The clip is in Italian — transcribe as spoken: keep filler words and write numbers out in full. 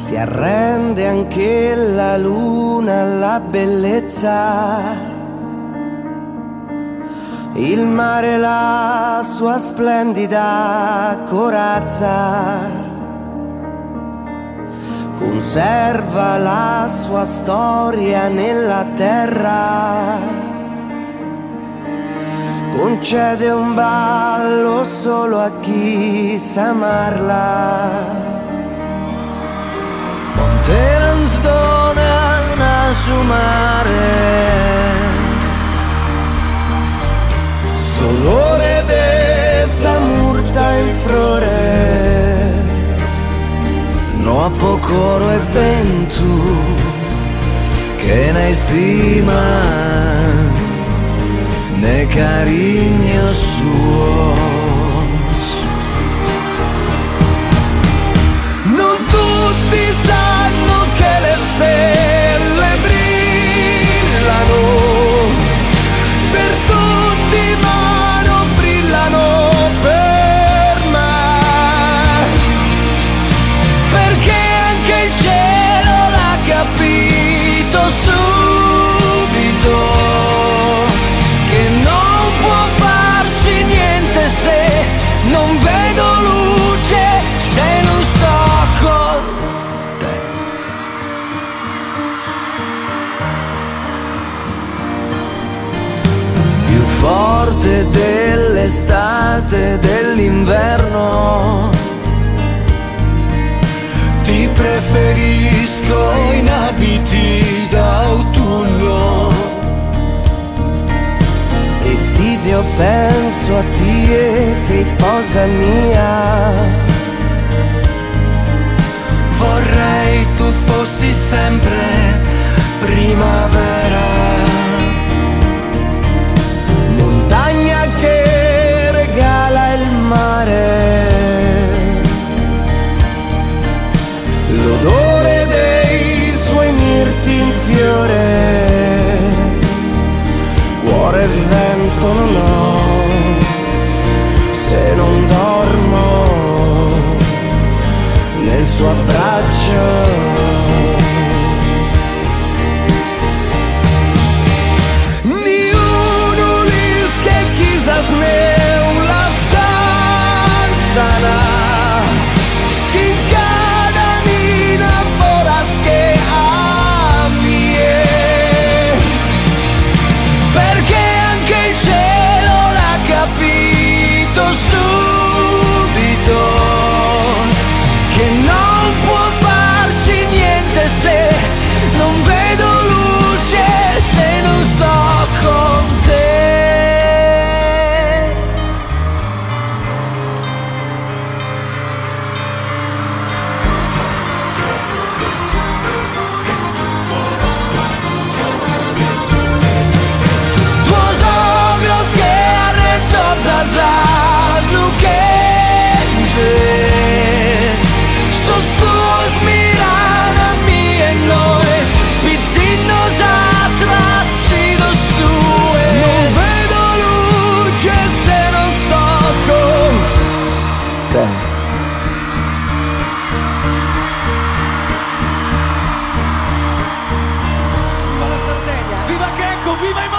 Si arrende anche la luna alla bellezza, il mare la sua splendida corazza, conserva la sua storia nella terra, concede un ballo solo a chi sa amarla. Monterans dona su mare, solore de samurta in flore, no a pocoro e ben tu che ne stima ne cariño suos. Non tutti sanno che le stelle brillano per tutti, ma non brillano per me, perché anche il cielo l'ha capito subito che non può farci niente se non vedo luce, se non sto con te. Più forte dell'estate, dell'inverno, ti preferisco in abiti d'autunno. Esidio penso a te che sposa mia, vorrei tu fossi sempre primavera, montagna che regala il mare, l'odore dei suoi mirti in fiore, cuore e vento non ho se non dormo nel suo abbraccio. Ni uno que quizás ne la stanza que cada mina foras que a mie, perché anche il cielo l'ha capito subito che non può farci niente se non vedo luce, se non sto con te. Tuos ogros que arrezzo zazar luquente, sos tuos miran a mí en noes, pizzinos atrasidos tue. Non vedo luce se non sto con te. Viva la Sardegna! Viva Checco! Viva i